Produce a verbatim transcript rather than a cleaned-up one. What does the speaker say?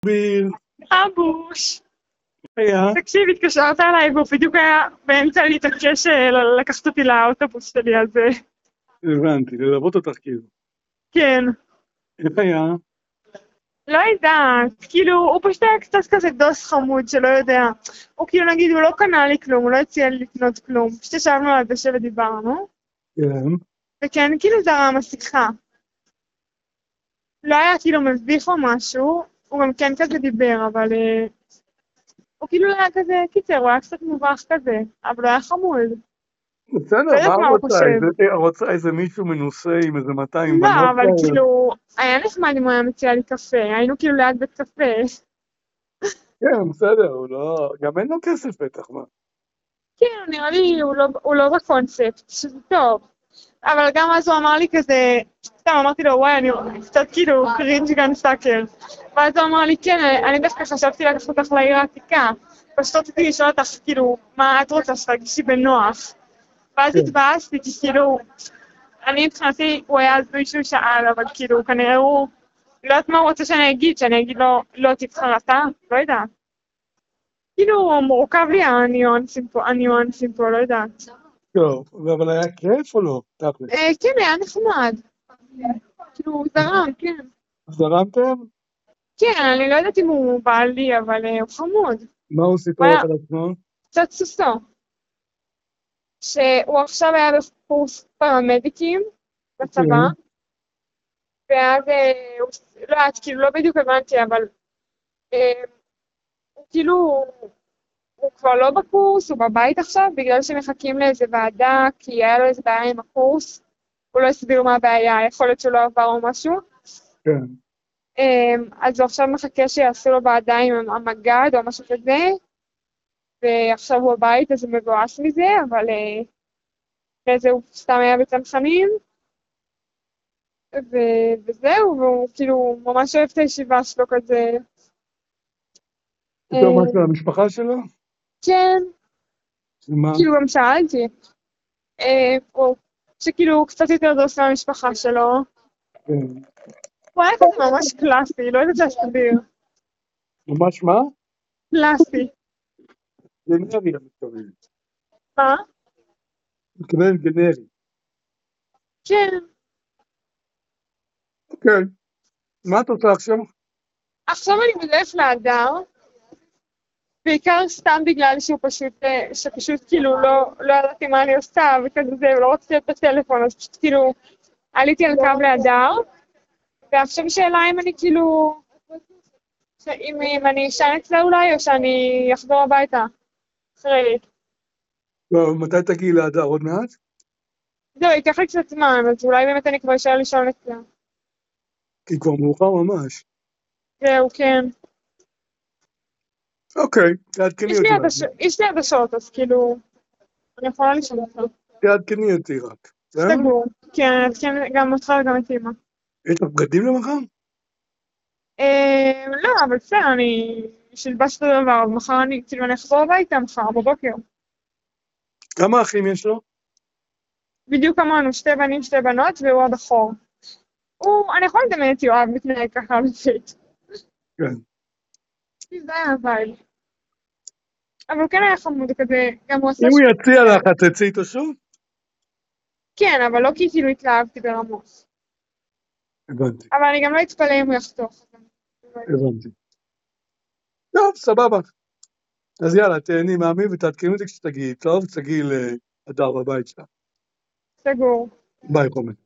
ביר, אבוש, היה, תקשיב, התקשרת אליי והוא בדיוק היה באמצע להתעקש אה, ל- לקחת אותי לאוטובוס שלי, אז אה, הבנתי, ללוות אותך כאילו. כן. איך היה? לא יודעת, כאילו, הוא פשוט היה קצת כזה דוס חמוד שלא יודע. הוא כאילו, נגיד, הוא לא קנה לי כלום, הוא לא הציע לי לקנות כלום. פשוט ישבנו על הדשא ודיברנו, כן, וכן, כאילו זרם השיחה. לא היה כאילו מביך או משהו, הוא גם כן כזה דיבר, אבל אה, הוא כאילו לא היה כזה, קיצר, הוא היה קצת מובך כזה, אבל הוא היה חמוד. בסדר, לא מה יודעת מה הוא הוא רוצה? חושב. איזה- הוא רוצה איזה מישהו מנוסה עם איזה מאתיים לא, בנות אבל כאלה? כאילו, היה נחמד אם הוא היה מציע לי קפה, היינו כאילו ליד בית קפה. כן, בסדר, הוא לא... גם אין לו כסף בטח, מה? כן, נראה לי, הוא לא, הוא לא בקונספט, שזה טוב. אבל גם אז הוא אמר לי כזה, סתם אמרתי לו, וואי, אני קצת כאילו קרינג' גן סאקר. ואז הוא אמר לי, כן, אני דווקא חשבתי לקחת אותך לעיר העתיקה. פשוט רציתי לשאול אותך, כאילו, מה את רוצה שתרגישי בנוח. ואז כן. התבאסתי, כי כאילו, אני מבחינתי, הוא היה אז מישהו שאל, אבל כאילו, כנראה הוא, לא יודעת מה הוא רוצה שאני אגיד, שאני אגיד לו, לא תבחר אתה, לא יודעת. כאילו, מורכב לי הניואנסים פה, הניואנסים פה, לא יודעת. טוב, אבל היה כיף או לא? תכל'ס. אה, כן, היה נחמד. כאילו, זרם, כן. זרמתם? כן, אני לא יודעת אם הוא בא לי, אבל אה, הוא חמוד. מה הוא הוא סיפר היה לך על עצמו? קצת סוסו. שהוא עכשיו היה בקורס פרמדיקים בצבא, כן, ואז אה, הוא, לא יודעת, כאילו, לא בדיוק הבנתי, אבל אה, הוא כאילו, הוא כבר לא בקורס, הוא בבית עכשיו, בגלל שמחכים לאיזה ועדה, כי היה לו איזה בעיה עם הקורס. הוא לא הסביר מה הבעיה, יכול להיות שהוא לא עבר או משהו. כן. אמ, אז הוא עכשיו מחכה שיעשו לו ועדה עם המג"ד או משהו כזה, ועכשיו הוא בבית, אז הוא מבואס מזה, אבל אה, אחרי זה הוא סתם היה בצנחנים, ו- וזהו, והוא כאילו ממש אוהב את הישיבה שלו כזה. יותר אה, משהו על המשפחה שלו? כן, שמה? כאילו גם שאלתי, אה, הוא- שכאילו הוא קצת יותר דוס מהמשפחה שלו, כן. הוא היה כזה ממש קלאסי, לא יודעת להסביר, ממש מה? קלאסי. גנרי, אני מתכוון. מה? מתכוון גנרי. כן. אוקיי. מה את רוצה עכשיו? עכשיו אני בדרך להדר, בעיקר סתם בגלל שהוא פשוט, אה, שפשוט כאילו לא, לא ידעתי מה אני עושה וכזה זה, ולא רציתי להיות בטלפון, אז פשוט כאילו עליתי על קו להדר, ועכשיו שאלה אם אני כאילו, ש- אם, אם אני אשן אצלה אולי, או שאני אחזור הביתה, אחרי. לא, מתי תגיעי להדר? עוד מעט? זהו, ייקח לי קצת זמן, אז אולי באמת אני כבר אשאר לישון אצלה. כי כבר מאוחר ממש. זהו, כן. אוקיי, תעדכני יש לי אותי. עדשות, יש לי עדשות, אז כאילו, אני יכולה לישון אצלה. תעדכני אותי רק. בסדר? סגור. כן, כן, גם אותך וגם את אמא. יש לך בגדים למחר? אה, לא, אבל בסדר, אני שלבשת אותו דבר, ומחר אני, כאילו, אני אחזור הביתה מחר בבוקר. כמה אחים יש לו? בדיוק כמונו, שתי בנים, שתי בנות, והוא הבכור. הוא, אני יכולה לדמיין את יואב מתנהג ככה בבית. כן. זה היה הווייב. אבל הוא כן היה חמוד כזה, גם הוא עשה אם הוא ש... יציע לך, את תצאי איתו שוב? כן, אבל לא כי כאילו התלהבתי ברמות. הבנתי, אבל אני גם לא אתפלא אם הוא יחתוך. הבנתי. טוב, סבבה. אז יאללה, תהני מאמי ותעדכני אותי כשתגיעי. טוב, תגיעי להדר בבית שלה. סגור. ביי, חומד.